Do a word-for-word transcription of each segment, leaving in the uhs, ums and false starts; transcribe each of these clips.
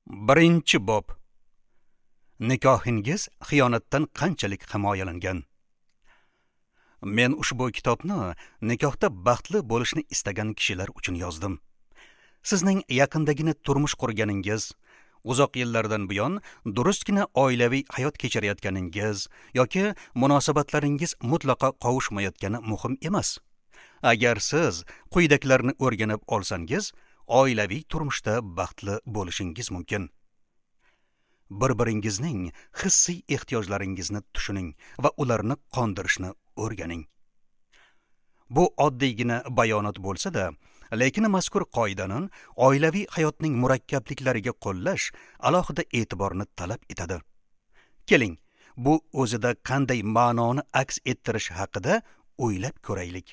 Birinchi bob. Nikohingiz xiyonatdan qanchalik himoyalangan? Men ushbu kitobni nikohda baxtli bo'lishni istagan kishilar uchun yozdim. Sizning yaqindagina turmush qurganingiz, uzoq yillardan buyon durustgina oilaviy hayot kechirayotganingiz yoki munosabatlaringiz mutlaqo qovushmayotgani muhim emas. Agar siz quyidagilarni o'rganib olsangiz, oilaviy turmushda baxtli bo'lishingiz mumkin. Bir-biringizning hissiy ehtiyojlaringizni tushuning va ularni qondirishni o'rganing. Bu oddiygina bayonot bo'lsa-da, lekin mazkur qoidani oilaviy hayotning murakkabliklariga qo'llash alohida e'tiborni talab etadi. Keling, bu o'zida qanday ma'noni aks ettirish haqida o'ylab ko'raylik.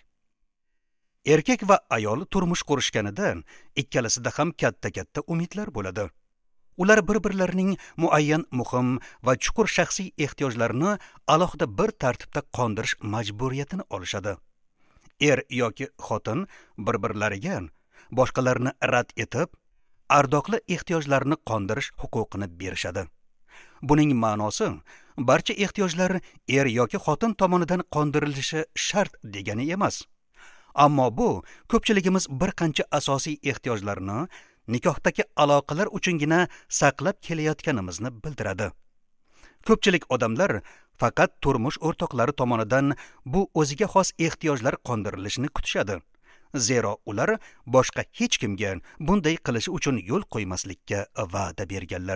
Erkak va ayol turmush qurishganida ikkalasida ham katta-katta umidlar bo'ladi. Ular bir-birlarining muayyan muhim va chuqur shaxsiy ehtiyojlarini alohida bir tartibda qondirish majburiyatini olishadi. Er yoki xotin bir-birlariga boshqalarni rad etib, ardoqli ehtiyojlarini qondirish huquqini berishadi. Buning ma'nosi barcha ehtiyojlar er yoki xotin tomonidan qondirilishi shart degani emas. Ammo bu ko'pchiligimiz bir qancha asosiy ehtiyojlarni nikohdagi aloqalar uchungina saqlab kelayotganimizni bildiradi. Ko'pchilik odamlar faqat turmush o'rtoqlari tomonidan bu o'ziga xos ehtiyojlar qondirilishini kutishadi. Zero ular boshqa hech kimga bunday qilishi uchun yo'l qo'ymaslikka va'da berganlar.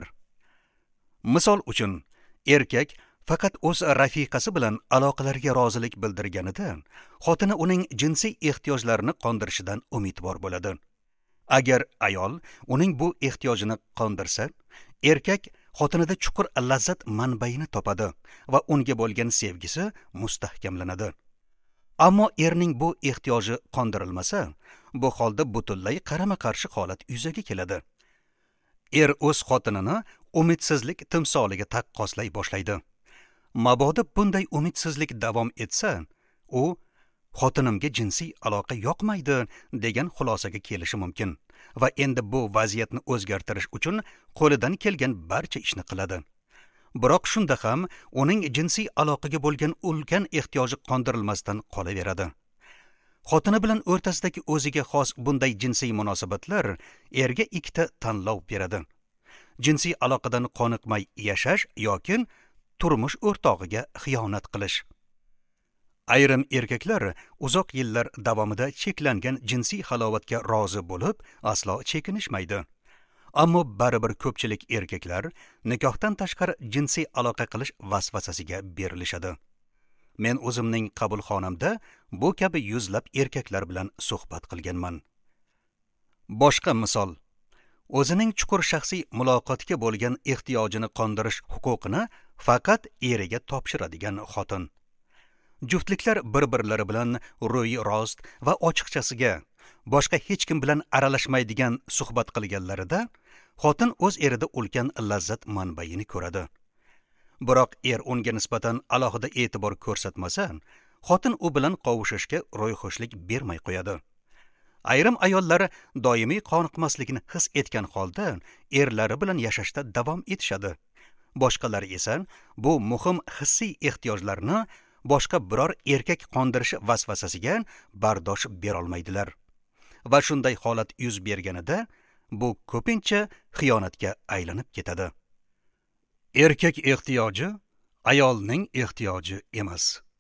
Misol uchun, erkak faqat o'z rafiqasi bilan aloqalarga rozilik bildirganida, xotini uning jinsiy ehtiyojlarini qondirishidan umidvor bo'ladi. Agar ayol uning bu ehtiyojini qondirsa, erkak xotinida chuqur lazzat manbaini topadi va unga bo'lgan sevgisi mustahkamlanadi. Ammo erning bu ehtiyoji qondirilmasa, bu holda butunlay qarama-qarshi holat yuzaga keladi. Er o'z xotinini umidsizlik timsoliga taqqoslay boshlaydi. Mabodo bunday umidsizlik davom etsa, u xotinimga jinsiy aloqa yoqmaydi degan xulosaga kelishi mumkin va endi bu vaziyatni o'zgartirish uchun qo'lidan kelgan barcha ishni qiladi. Biroq shunda ham uning jinsiy aloqaga bo'lgan ulkan ehtiyoji qondirilmasdan qolaveradi. Xotini bilan o'rtasidagi o'ziga xos bunday jinsiy munosabatlar erga ikkita tanlov beradi. Jinsiy aloqadan qoniqmay yashash yoki turmush o'rtog'iga xiyonat qilish. Ayrim erkaklar uzoq yillar davomida cheklangan jinsiy halovatga rozi bo'lib, aslo chekinishmaydi. Ammo baribir ko'pchilik erkaklar nikohdan tashqari jinsiy aloqa qilish vasvasasiga berilishadi. Men o'zimning qabulxonamda bu kabi yuzlab erkaklar bilan suhbat qilganman. Boshqa misol, o'zining chuqur shaxsiy muloqotga bo'lgan ehtiyojini qondirish huquqini faqat eriga topshiradigan xotin. Juftliklar bir-birlari bilan ro'y rost va ochiqchasiga boshqa hech kim bilan aralashmaydigan suhbat qilganlarida xotin o'z erida ulkan lazzat manbaini ko'radi. Biroq er unga nisbatan alohida e'tibor ko'rsatmasa, xotin u bilan qovushishga ro'yxo'shlik bermay qo'yadi. Ayrim ayollar doimiy qoniqmaslikni his etgan holda erlari bilan yashashda davom etishadi. Boshqalari esa bu muhim hissiy ehtiyojlarni boshqa biror erkak qondirishi vasvasasiga bardosh berolmaydilar. Va shunday holat yuz berganida, bu ko'pincha xiyonatga aylanib ketadi. Erkak ehtiyoji ayolning ehtiyoji emas.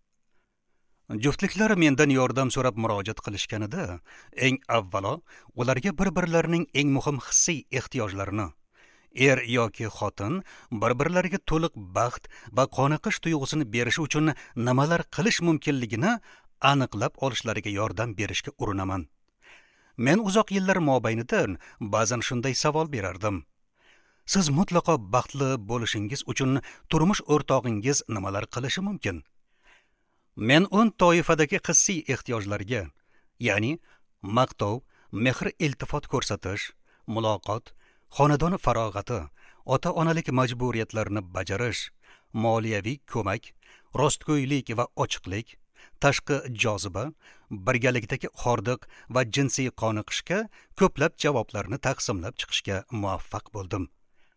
Juftliklar mendan yordam so'rab murojaat qilishganida, eng avvalo ularga bir-birlarining eng muhim hissiy ehtiyojlarini, er yoki xotin bir-birlariga to'liq baxt va qoniqish tuyg'usini berish uchun nimalar qilish mumkinligini aniqlab olishlariga yordam berishga urinaman. Men uzoq yillar mobaynida ba'zan shunday savol berardim. Siz mutlaqo baxtli bo'lishingiz uchun turmush o'rtog'ingiz nimalar qilishi mumkin? Men o'n toifadagi hissiy ehtiyojlarga, ya'ni maqtov, mehr iltifot ko'rsatish, muloqot, xonadon farog'ati, ota-onalik majburiyatlarini bajarish, moliyaviy ko'mak, rostgo'ylik va ochiqlik, tashqi joziba, birgalikdagi hordiq va jinsiy qoniqishga ko'plab javoblarni taqsimlab chiqishga muvaffaq bo'ldim.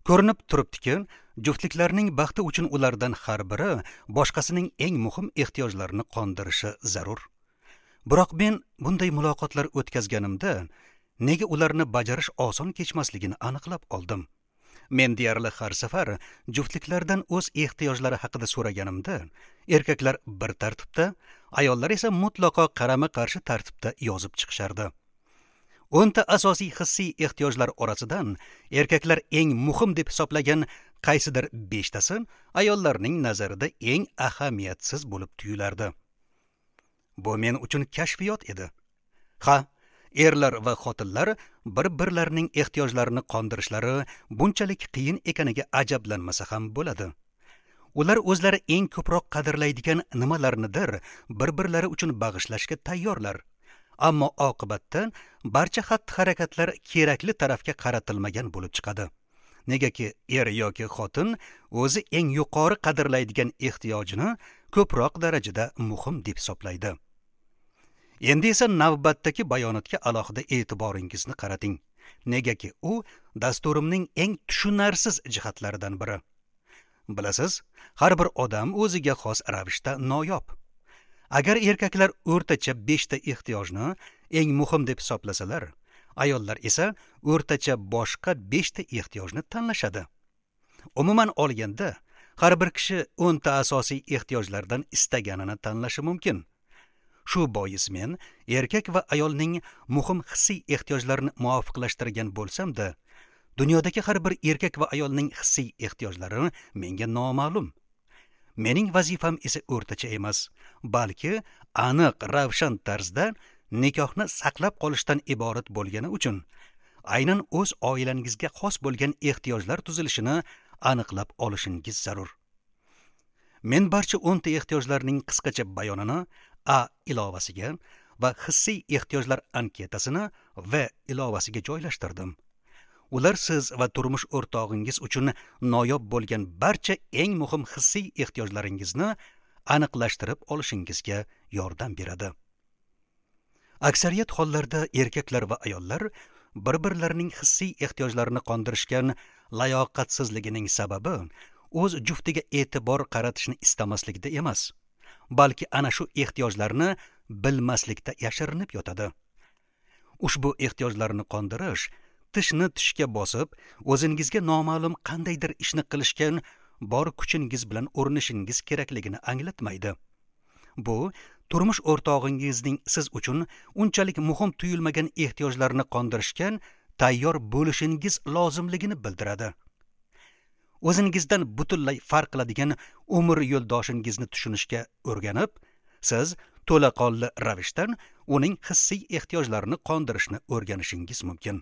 Ko'rinib turibdiki, juftliklarning baxti uchun ulardan har biri boshqasining eng muhim ehtiyojlarini qondirishi zarur. Biroq men bunday muloqotlar o'tkazganimda nega ularni bajarish oson kechmasligini aniqlab oldim. Men deyarli har safar juftliklardan o'z ehtiyojlari haqida so'raganimda, erkaklar bir tartibda, ayollar esa mutlaqo qarama-qarshi tartibda yozib chiqishardi. o'nta asosiy hissiy ehtiyojlar orasidan erkaklar eng muhim deb hisoblagan qaysidir beshtasi ayollarning nazarida eng ahamiyatsiz bo'lib tuyulardi. Bu men uchun kashfiyot edi. Ha, erlar va xotinlar bir-birlarining ehtiyojlarini qondirishlari bunchalik qiyin ekaniga ajablanmasa ham bo'ladi. Ular o'zlari eng ko'proq qadrlaydigan nimalarnidir bir-birlari uchun bag'ishlashga tayyorlar. Ammo oqibatda barcha xatti-harakatlar kerakli tarafga qaratilmagan bo'lib chiqadi. Negaki er yoki xotin o'zi eng yuqori qadrlaydigan ehtiyojini ko'proq darajada muhim deb hisoblaydi. Endi esa navbatdagi bayonotga alohida e'tiboringizni qarating. Negaki u dasturimning eng tushunarsiz jihatlaridan biri. Bilasiz, har bir odam o'ziga xos ravishda noyob. Agar erkaklar o'rtacha beshta ehtiyojni eng muhim deb hisoblasalar, ayollar esa o'rtacha boshqa beshta ehtiyojni tanlashadi. Umuman olganda, har bir kishi o'nta asosiy ehtiyojlardan istaganini tanlashi mumkin. Shu bois men erkak va ayolning muhim hissiy ehtiyojlarini muvofiqlashtirgan bo'lsam-da, dunyodagi har bir erkak va ayolning hissiy ehtiyojlari menga noma'lum. Mening vazifam esa o'rtacha emas, balki aniq, ravshan tarzda nikohni saqlab qolishdan iborat bo'lgani uchun aynan o'z oilangizga xos bo'lgan ehtiyojlar tuzilishini aniqlab olishingiz zarur. Men barcha o'nta ehtiyojlarning qisqacha bayonini A ilovasiga va hissiy ehtiyojlar anketasini V ilovasiga joylashtirdim. Ular siz va turmush o'rtog'ingiz uchun noyob bo'lgan barcha eng muhim hissiy ehtiyojlaringizni aniqlashtirib olishingizga yordam beradi. Aksariyat hollarda erkaklar va ayollar bir-birlarining hissiy ehtiyojlarini qondirishgan layoqatsizligining sababi o'z juftiga e'tibor qaratishni istamaslikda emas, balki ana shu ehtiyojlarni bilmaslikda yashirinib yotadi. Ushbu ehtiyojlarni qondirish tishni tishga bosib, o'zingizga noma'lum qandaydir ishni qilishgan bor kuchingiz bilan o'rnishingiz kerakligini anglatmaydi. Bu turmush o'rtog'ingizning siz uchun unchalik muhim tuyulmagan ehtiyojlarni qondirishgan tayyor bo'lishingiz lozimligini bildiradi. O'zingizdan butunlay farq qiladigan umr yo'ldoshingizni tushunishga o'rganib, siz to'laqonli ravishdan uning hissiy ehtiyojlarini qondirishni o'rganishingiz mumkin.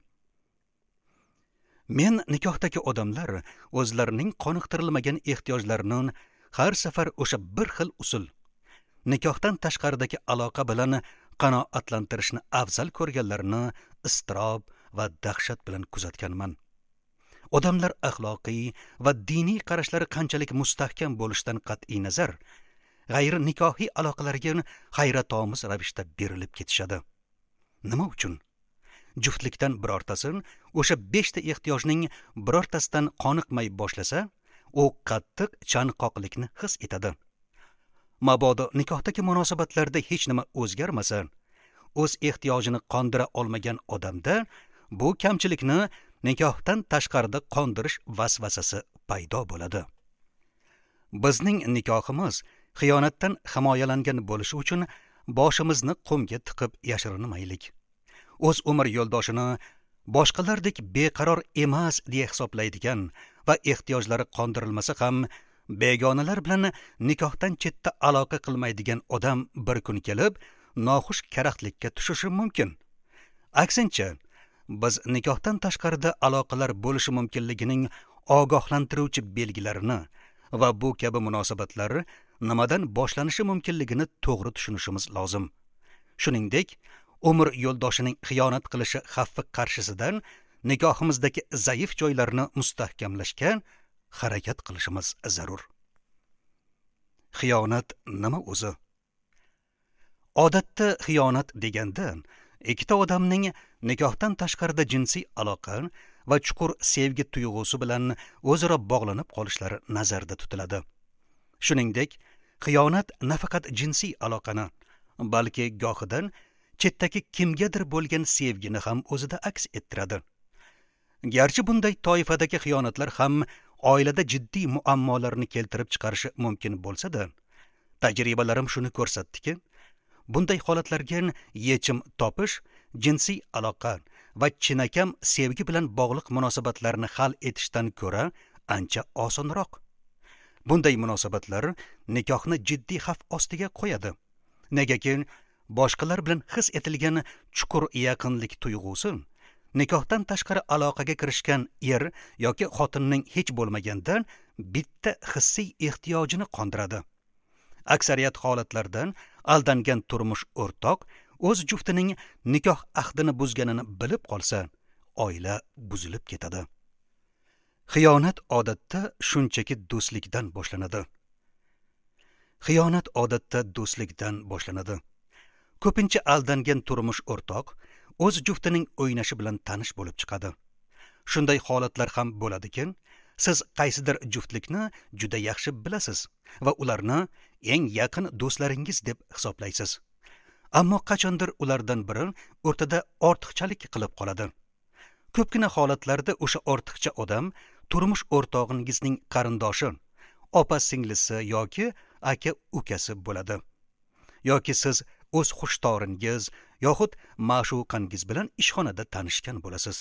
Men nikohdagi odamlar o'zlarining qoniqtirilmagan ehtiyojlarini har safar o'sha bir xil usul, nikohdan tashqaridagi aloqa bilan qanoatlantirishni afzal ko'rganlarini iztirob va dahshat bilan kuzatganman. Odamlar axloqiy va diniy qarashlari qanchalik mustahkam bo'lishidan qat'iy nazar, g'ayri nikohiy aloqalarga hayratomuz ravishda berilib ketishadi. Nima uchun? Juftlikdan birortasi o'sha beshta ehtiyojning birortasidan qoniqmay boshlasa, u qattiq chanqoqlikni his etadi. Mabodo nikohdagi munosabatlarda hech nima o'zgarmasa, o'z ehtiyojini qondira olmagan odamda bu kamchilikni nikohdan tashqarida qondirish vasvasasi paydo bo'ladi. Bizning nikohimiz xiyonatdan himoyalangan bo'lishi uchun boshimizni qumga tiqib yashirinmaylik. O'z umr yo'ldoshini boshqalardek beqaror emas deya hisoblaydigan va ehtiyojlari qondirilmasa ham begonalar bilan nikohdan chetda aloqa qilmaydigan odam bir kun kelib noxush karaxtlikka tushishi mumkin. Aksincha, biz nikohdan tashqarida aloqalar bo'lishi mumkinligining ogohlantiruvchi belgilarini va bu kabi munosabatlar nimadan boshlanishi mumkinligini to'g'ri tushunishimiz lozim. Shuningdek, umr yo'ldoshining xiyonat qilishi xavfi qarshisidan nikohimizdagi zaif joylarni mustahkamlashga harakat qilishimiz zarur. Xiyonat nima o'zi? Odatda xiyonat deganda ikkita odamning nikohdan tashqarida jinsiy aloqa va chuqur sevgi tuyg'usi bilan o'zaro bog'lanib qolishlari nazarda tutiladi. Shuningdek, xiyonat nafaqat jinsiy aloqani, balki gohidan chetdagi kimgadir bo'lgan sevgini ham o'zida aks ettiradi. Garchi bunday toifadagi xiyonatlar ham oilada jiddiy muammolarni keltirib chiqarishi mumkin bo'lsa-da, tajribalarim shuni ko'rsatdiki, bunday holatlarga yechim topish jinsiy aloqa va chinakam sevgi bilan bog'liq munosabatlarni hal etishdan ko'ra ancha osonroq. Bunday munosabatlar nikohni jiddiy xavf ostiga qo'yadi. Negaki boshqalar bilan his etilgan chuqur yaqinlik tuyg'usi nikohdan tashqari aloqaga kirishgan er yoki xotinning hech bo'lmaganda bitta hissiy ehtiyojini qondiradi. Aksariyat holatlarda aldangan turmush o'rtoq o'z juftining nikoh ahdini buzganini bilib qolsa, oila buzilib ketadi. Xiyonat odatda shunchaki do'stlikdan boshlanadi. Xiyonat odatda do'stlikdan boshlanadi. Ko'pincha aldangan turmush o'rtoq o'z juftining o'ynashi bilan tanish bo'lib chiqadi. Shunday holatlar ham bo'ladiki, siz qaysidir juftlikni juda yaxshi bilasiz va ularni eng yaqin do'stlaringiz deb hisoblaysiz. Ammo qachondir ulardan biri o'rtada ortiqchalik qilib qoladi. Ko'pgina holatlarda o'sha ortiqcha odam turmush o'rtog'ingizning qarindoshi, opa-singlisi yoki aka-ukasi bo'ladi. Yoki siz o'z xushtoringiz yoxud ma'shuqangiz bilan ishxonada tanishgan bo'lasiz.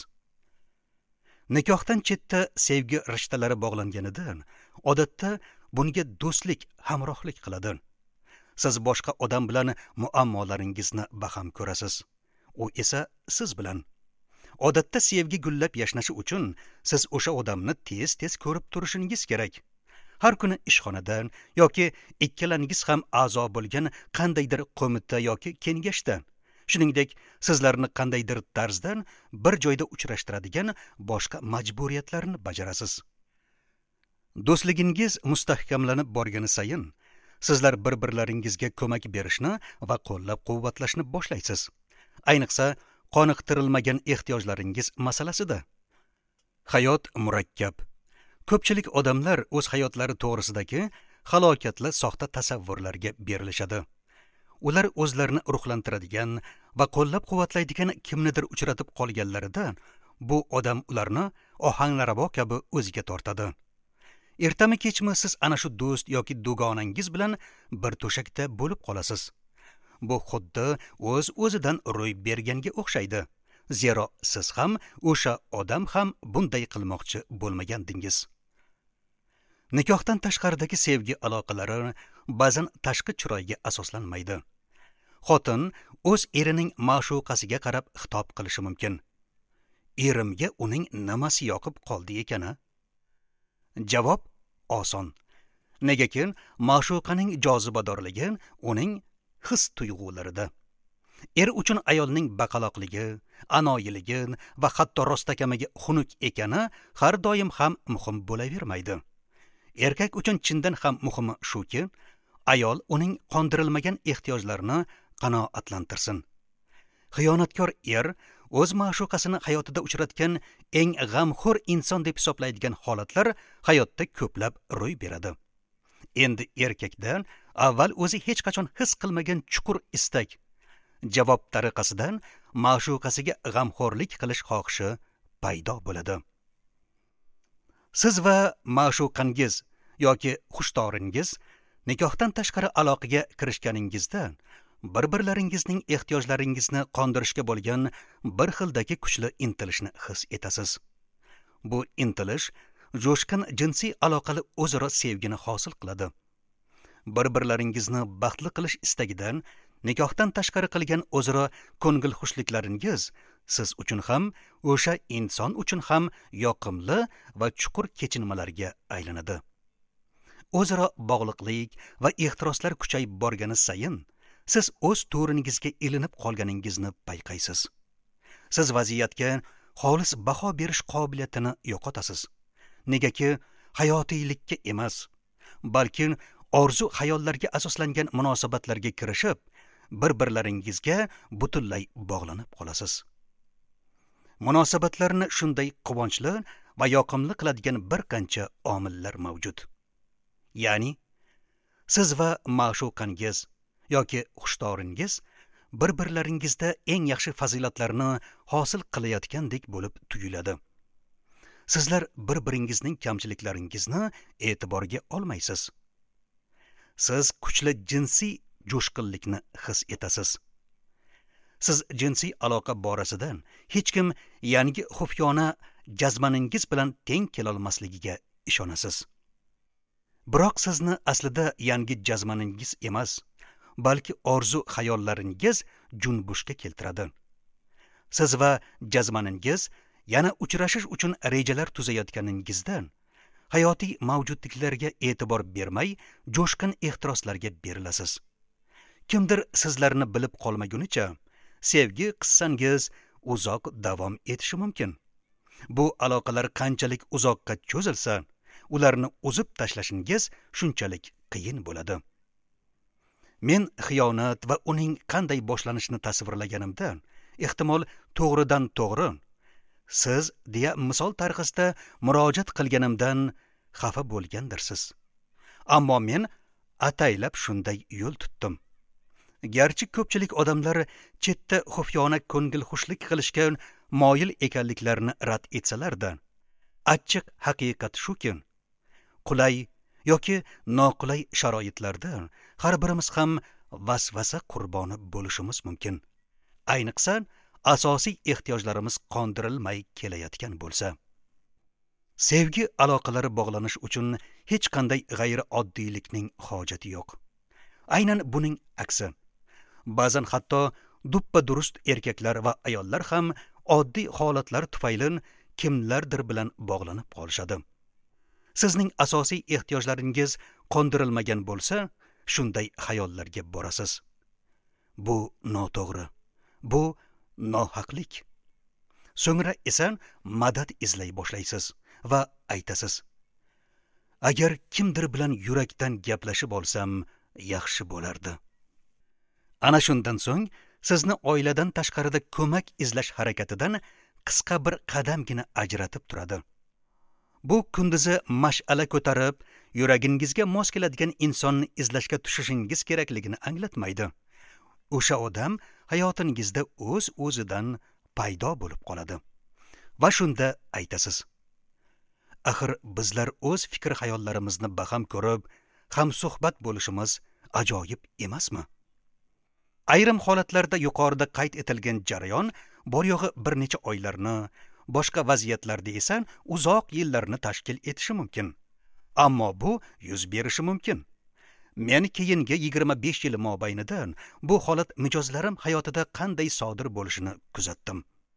Nikohdan chetda sevgi rishtalari bog'langanidan odatda bunga do'stlik, hamrohlik qiladi. Siz boshqa odam bilan muammolaringizni baham ko'rasiz. U esa siz bilan. Odatda sevgi gullab yashnashi uchun siz o'sha odamni tez-tez ko'rib turishingiz kerak. Har kuni ishxonadan yoki ikkalangiz ham a'zo bo'lgan qandaydir qo'mita yoki kengashda, shuningdek, sizlarni qandaydir tarzdan bir joyda uchrashtiradigan boshqa majburiyatlarni bajarasiz. Do'stligingiz mustahkamlanib borgani sayin, sizlar bir-birlaringizga ko'mak berishni va qo'llab-quvvatlashni boshlaysiz. Ayniqsa, qoniqtirilmagan ehtiyojlaringiz masalasida. Hayot murakkab. Ko'pchilik odamlar o'z hayotlari to'g'risidagi halokatli soxta tasavvurlarga berilishadi. Ular o'zlarini ruhlantiradigan va qo'llab-quvvatlaydigan kimnidir uchratib qolganlarida, bu odam ularni ohangrabo kabi o'ziga tortadi. Ertami kechmi siz ana shu do'st yoki dugonangiz bilan bir to'shakda bo'lib qolasiz. Bu xuddi o'z-o'zidan ro'y berganga o'xshaydi. Zero siz ham, o'sha odam ham bunday qilmoqchi bo'lmagandingiz. Nikohdan tashqaridagi sevgi aloqalari ba'zan tashqi chiroyga asoslanmaydi. Xotin o'z erining ma'shuqasiga qarab xitob qilishi mumkin. Erimga uning nimasi yoqib qoldi ekana? Javob oson. Negaki ma'shuqaning jozibadorligi uning his tuyg'ularida. Er uchun ayolning baqaloqligi, anoyiligi va hatto rostakamaga xunuk ekani har doim ham muhim bo'lavermaydi. Erkak uchun chindan ham muhimi shuki, ayol uning qondirilmagan ehtiyojlarini qanoatlantirsin. Xiyonatkor er o'z ma'shuqasini hayotida uchratgan eng g'amxo'r inson deb hisoblaydigan holatlar hayotda ko'plab ro'y beradi. Endi erkakdan avval o'zi hech qachon his qilmagan chuqur istak, javob tariqasidan ma'shuqasiga g'amxo'rlik qilish xohishi paydo bo'ladi. Siz va ma'shuqangiz yoki xushtoringiz nikohdan tashqari aloqaga kirishganingizda bir-birlaringizning ehtiyojlaringizni qondirishga bo'lgan bir xildagi kuchli intilishni his etasiz. Bu intilish jo'shqin jinsiy aloqali o'zaro sevgini hosil qiladi. Bir-birlaringizni baxtli qilish istagidan nikohdan tashqari qilgan o'zaro ko'ngil xushliklaringiz siz uchun ham, o'sha inson uchun ham yoqimli va chuqur kechinmalarga aylanadi. O'zaro bog'liqlik va ehtiroslar kuchayib borgani sayin siz o'z to'riningizga ilinib qolganingizni payqaysiz. Siz vaziyatga xolis baho berish qobiliyatini yo'qotasiz. Negaki hayotiylikka emas, balki orzu xayollarga asoslangan munosabatlarga kirishib, bir-birlaringizga butunlay bog'lanib qolasiz. munosabatlarni shunday quvonchli va yoqimli qiladigan bir qancha omillar mavjud. Ya'ni siz va ma'shuqangiz yoki xushtoringiz bir-birlaringizda eng yaxshi fazilatlarni hosil qilayotgandek bo'lib tuyuladi. Sizlar bir-biringizning kamchiliklaringizni e'tiborga olmaysiz. Siz kuchli jinsiy jo'shqinlikni his etasiz. Siz jinsiy aloqa borasidan hech kim yangi xufyona jazmaningiz bilan teng kelolmasligiga ishonasiz. Biroq sizni aslida yangi jazmaningiz emas, balki orzu xayollaringiz junbushga keltiradi. Siz va jazmaningiz yana uchrashish uchun rejalar tuzayotganingizdan hayotiy mavjudliklarga e'tibor bermay jo'shqin ehtiroslarga berilasiz. Kimdir sizlarni bilib qolmagunicha sevgi qissangiz uzoq davom etishi mumkin. Bu aloqalar qanchalik uzoqqa cho'zilsa, ularni uzib tashlashingiz shunchalik qiyin bo'ladi. Men xiyonat va uning qanday boshlanishini tasvirlaganimda, ehtimol to'g'ridan to'g'ri siz deya misol tariqasida murojaat qilganimdan xafa bo'lgandirsiz. Ammo men ataylab shunday yo'l tutdim. Garchi ko'pchilik odamlar chetda xufyona ko'ngilxushlik qilishga moyil ekanliklarini rad etsalar-da, achchiq haqiqat shuki, qulay yoki noqulay sharoitlarda har birimiz ham vasvasa qurboni bo'lishimiz mumkin. Ayniqsa, asosiy ehtiyojlarimiz qondirilmay kelayotgan bo'lsa. Sevgi aloqalari bog'lanish uchun hech qanday g'ayri oddiylikning hojati yo'q. Aynan buning aksi. Ba'zan hatto duppa durust erkaklar va ayollar ham oddiy holatlar tufayli kimlardir bilan bog'lanib qolishadi. Sizning asosiy ehtiyojlaringiz qondirilmagan bo'lsa, shunday xayollarga borasiz. Bu noto'g'ri. Bu nohaqlik. So'ngra esa madad izlay boshlaysiz va aytasiz: agar kimdir bilan yurakdan gaplashib olsam, yaxshi bo'lardi. Ana shundan so'ng sizni oiladan tashqarida ko'mak izlash harakatidan qisqa bir qadamgina ajratib turadi. Bu kunduzi mash'ala ko'tarib, yuragingizga mos keladigan insonni izlashga tushishingiz kerakligini anglatmaydi. O'sha odam hayotingizda o'z-o'zidan paydo bo'lib qoladi. Va shunda aytasiz: axir bizlar o'z fikr-xayollarimizni baham ko'rib, ham suhbat bo'lishimiz ajoyib emasmi? Ayrim holatlarda yuqorida qayd etilgan jarayon bor yo'g'i bir necha oylarni, boshqa vaziyatlarda esa uzoq yillarni tashkil etishi mumkin. Ammo bu yuz berishi mumkin. Men keyingi yigirma besh yil mobaynida bu holat mijozlarim hayotida qanday sodir bo'lishini kuzatdim.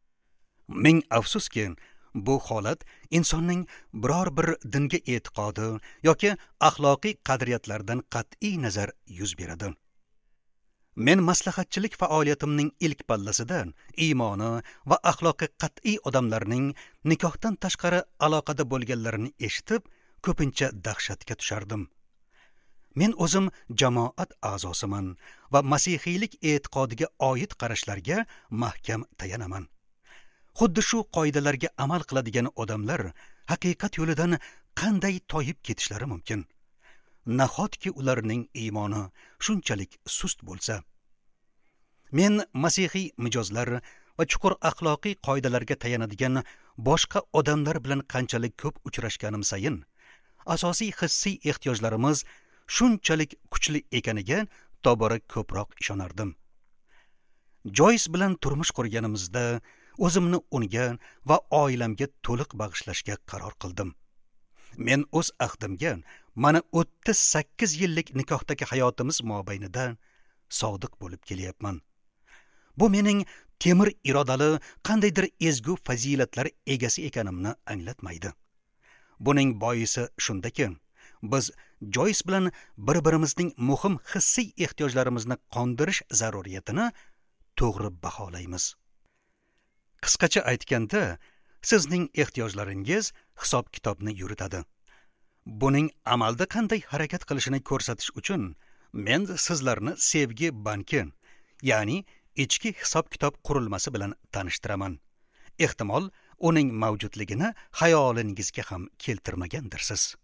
Ming afsuski, bu holat insonning biror bir dinga e'tiqodi yoki axloqiy qadriyatlardan qat'iy nazar yuz beradi. Men maslahatchilik faoliyatimning ilk pallasida iymoni va axloqi qat'iy odamlarning nikohdan tashqari aloqada bo'lganlarini eshitib, ko'pincha dahshatga tushardim. Men o'zim jamoat a'zosiman va masihiylik e'tiqodiga oid qarashlarga mahkam tayanaman. Xuddi shu qoidalarga amal qiladigan odamlar haqiqat yo'lidan qanday toyib ketishlari mumkin? Nahotki ularning iymoni shunchalik sust bo'lsa. Men masihiy mijozlar va chuqur axloqiy qoidalarga tayanadigan boshqa odamlar bilan qanchalik ko'p uchrashganim sayin, asosiy hissiy ehtiyojlarimiz shunchalik kuchli ekaniga tobora ko'proq ishonardim. Joyce bilan turmush qurganimizda o'zimni unga va oilamga to'liq bag'ishlashga qaror qildim. Men o'z ahdimga mana o'ttiz sakkiz yillik nikohdagi hayotimiz mobaynida sodiq bo'lib kelyapman. Bu mening temir irodali qandaydir ezgu fazilatlar egasi ekanimni anglatmaydi. Buning boisi shundaki, biz Joyce bilan bir-birimizning muhim hissiy ehtiyojlarimizni qondirish zaruriyatini to'g'ri baholaymiz. Qisqacha aytganda, sizning ehtiyojlaringiz hisob-kitobni yuritadi. Buning amalda qanday harakat qilishini ko'rsatish uchun men sizlarni sevgi banki, ya'ni ichki hisob-kitob qurilmasi bilan tanishtiraman. ehtimol uning mavjudligini xayolingizga ham keltirmagandirsiz.